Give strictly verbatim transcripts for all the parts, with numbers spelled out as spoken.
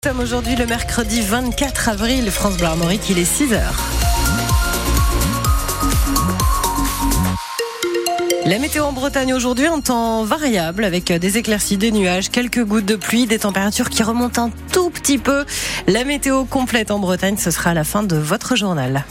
Nous sommes aujourd'hui le mercredi vingt-quatre avril, France Bleu Armorique, il est six heures. La météo en Bretagne aujourd'hui en temps variable avec des éclaircies, des nuages, quelques gouttes de pluie, des températures qui remontent un tout petit peu. La météo complète en Bretagne, ce sera à la fin de votre journal.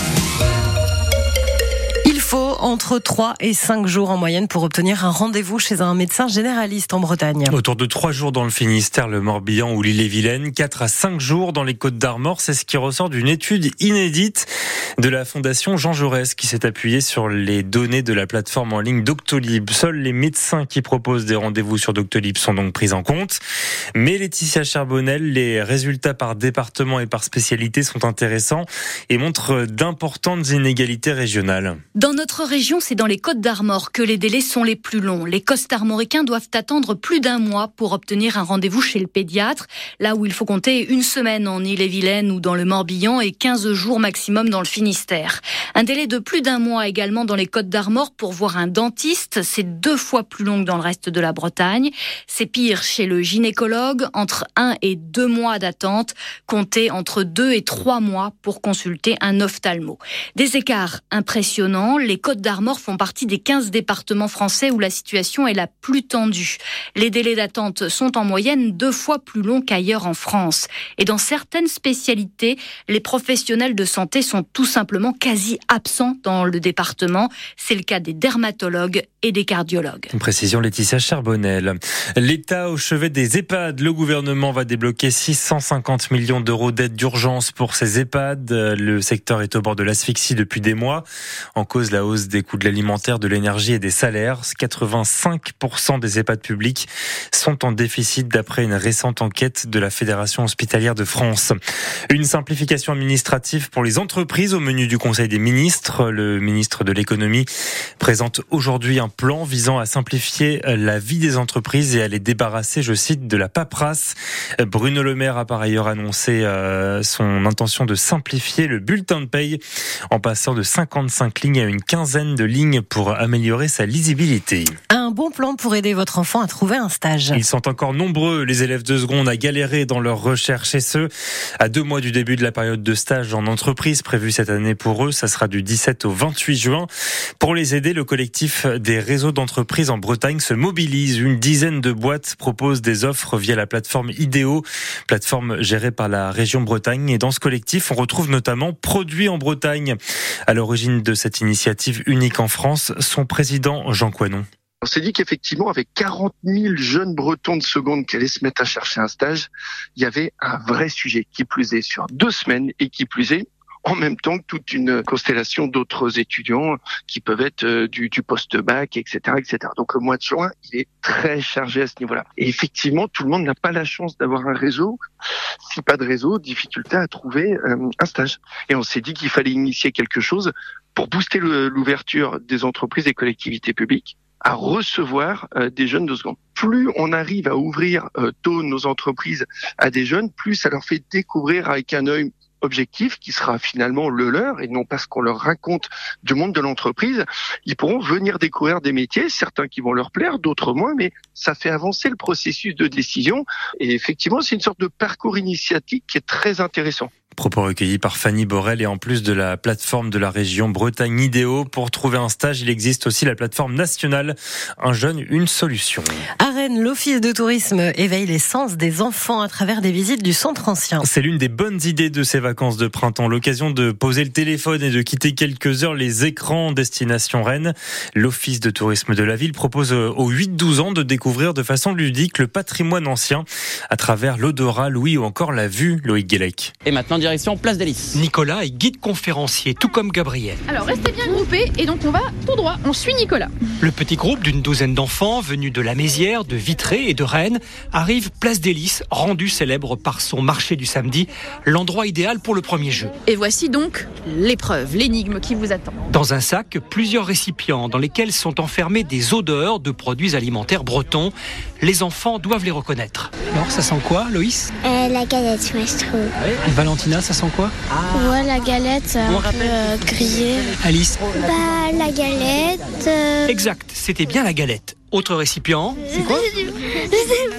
Il faut entre trois et cinq jours en moyenne pour obtenir un rendez-vous chez un médecin généraliste en Bretagne. Autour de trois jours dans le Finistère, le Morbihan ou l'Ille-et-Vilaine, quatre à cinq jours dans les Côtes-d'Armor, c'est ce qui ressort d'une étude inédite de la Fondation Jean Jaurès qui s'est appuyée sur les données de la plateforme en ligne Doctolib. Seuls les médecins qui proposent des rendez-vous sur Doctolib sont donc pris en compte. Mais Laetitia Charbonnel, les résultats par département et par spécialité sont intéressants et montrent d'importantes inégalités régionales. Dans notre région, c'est dans les Côtes-d'Armor que les délais sont les plus longs. Les Costarmoricains doivent attendre plus d'un mois pour obtenir un rendez-vous chez le pédiatre, là où il faut compter une semaine en Ille-et-Vilaine ou dans le Morbihan et quinze jours maximum dans le Finistère. Un délai de plus d'un mois également dans les Côtes-d'Armor pour voir un dentiste, c'est deux fois plus long que dans le reste de la Bretagne. C'est pire chez le gynécologue, entre un et deux mois d'attente, comptez entre deux et trois mois pour consulter un ophtalmo. Des écarts impressionnants. Les Côtes-d'Armor font partie des quinze départements français où la situation est la plus tendue. Les délais d'attente sont en moyenne deux fois plus longs qu'ailleurs en France. Et dans certaines spécialités, les professionnels de santé sont tout simplement quasi absents dans le département. C'est le cas des dermatologues et des cardiologues. Une précision, Laetitia Charbonnel. L'État au chevet des EHPAD. Le gouvernement va débloquer six cent cinquante millions d'euros d'aide d'urgence pour ces EHPAD. Le secteur est au bord de l'asphyxie depuis des mois. En cause, la hausse des coûts de l'alimentaire, de l'énergie et des salaires. quatre-vingt-cinq pour cent des EHPAD publics sont en déficit d'après une récente enquête de la Fédération hospitalière de France. Une simplification administrative pour les entreprises au menu du Conseil des ministres. Le ministre de l'économie présente aujourd'hui un plan visant à simplifier la vie des entreprises et à les débarrasser, je cite, de la paperasse. Bruno Le Maire a par ailleurs annoncé son intention de simplifier le bulletin de paye en passant de cinquante-cinq lignes à une quinzaine de lignes pour améliorer sa lisibilité. Un bon plan pour aider votre enfant à trouver un stage. Ils sont encore nombreux, les élèves de seconde, à galérer dans leur recherche et ce, à deux mois du début de la période de stage en entreprise prévue cette année pour eux. Ça sera du dix-sept au vingt-huit juin. Pour les aider, le collectif des réseaux d'entreprises en Bretagne se mobilise. Une dizaine de boîtes proposent des offres via la plateforme Idéo, plateforme gérée par la région Bretagne. Et dans ce collectif, on retrouve notamment Produits en Bretagne. À l'origine de cette initiative unique en France, son président Jean Coinon. On s'est dit qu'effectivement, avec quarante mille jeunes Bretons de seconde qui allaient se mettre à chercher un stage, il y avait un vrai sujet qui plus est sur deux semaines et qui plus est en même temps que toute une constellation d'autres étudiants qui peuvent être du, du post-bac, et cetera, et cetera. Donc le mois de juin, il est très chargé à ce niveau-là. Et effectivement, tout le monde n'a pas la chance d'avoir un réseau. Si pas de réseau, difficulté à trouver euh, un stage. Et on s'est dit qu'il fallait initier quelque chose pour booster le, l'ouverture des entreprises et collectivités publiques à recevoir euh, des jeunes de seconde. Plus on arrive à ouvrir euh, tôt nos entreprises à des jeunes, plus ça leur fait découvrir avec un œil objectif qui sera finalement le leur et non pas ce qu'on leur raconte du monde de l'entreprise. Ils pourront venir découvrir des métiers, certains qui vont leur plaire, d'autres moins, mais ça fait avancer le processus de décision et effectivement c'est une sorte de parcours initiatique qui est très intéressant. Propos recueillis par Fanny Borel et en plus de la plateforme de la région Bretagne Idéo, pour trouver un stage, il existe aussi la plateforme nationale Un jeune, une solution. À Rennes, l'Office de tourisme éveille les sens des enfants à travers des visites du centre ancien. C'est l'une des bonnes idées de ces vacances de printemps, l'occasion de poser le téléphone et de quitter quelques heures les écrans destination Rennes. L'Office de tourisme de la ville propose aux huit douze ans de découvrir de façon ludique le patrimoine ancien à travers l'odorat, l'ouïe ou encore la vue. Loïc Guélec. Et maintenant, direction Place des Lys. Nicolas est guide conférencier, tout comme Gabriel. Alors restez bien groupés et donc on va tout droit, on suit Nicolas. Le petit groupe d'une douzaine d'enfants venus de la Mézières, de Vitré et de Rennes arrive Place des Lys, rendu célèbre par son marché du samedi, l'endroit idéal pour le premier jeu. Et voici donc l'épreuve, l'énigme qui vous attend. Dans un sac, plusieurs récipients dans lesquels sont enfermés des odeurs de produits alimentaires bretons. Les enfants doivent les reconnaître. Alors ça sent quoi, Loïs? euh, La galette, moi je trouve. Ouais. Valentina, ça sent quoi? ah. Ouais, la galette, un peu euh, grillée. Alice? Bah, la galette... Euh... Exact, c'était bien la galette. Autre récipient. C'est quoi? Je sais plus.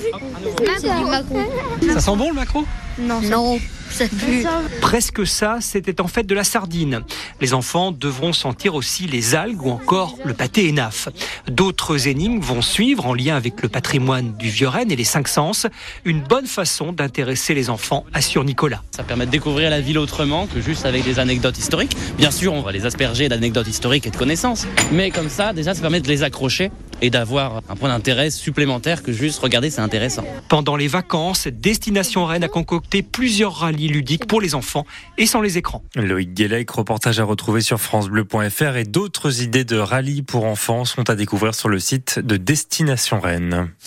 C'est du maquereau. Ça sent bon le maquereau? Non, non, ça pue. Presque ça, c'était en fait de la sardine. Les enfants devront sentir aussi les algues ou encore le pâté Hénaf. D'autres énigmes vont suivre en lien avec le patrimoine du Vieux-Renne et les cinq sens. Une bonne façon d'intéresser les enfants, assure Nicolas. Ça permet de découvrir la ville autrement que juste avec des anecdotes historiques. Bien sûr, on va les asperger d'anecdotes historiques et de connaissances. Mais comme ça, déjà, ça permet de les accrocher et d'avoir un point d'intérêt supplémentaire que juste regarder, c'est intéressant. Pendant les vacances, Destination Rennes a concocté plusieurs rallyes ludiques pour les enfants et sans les écrans. Loïc Guélec, reportage à retrouver sur francebleu point fr et d'autres idées de rallye pour enfants sont à découvrir sur le site de Destination Rennes.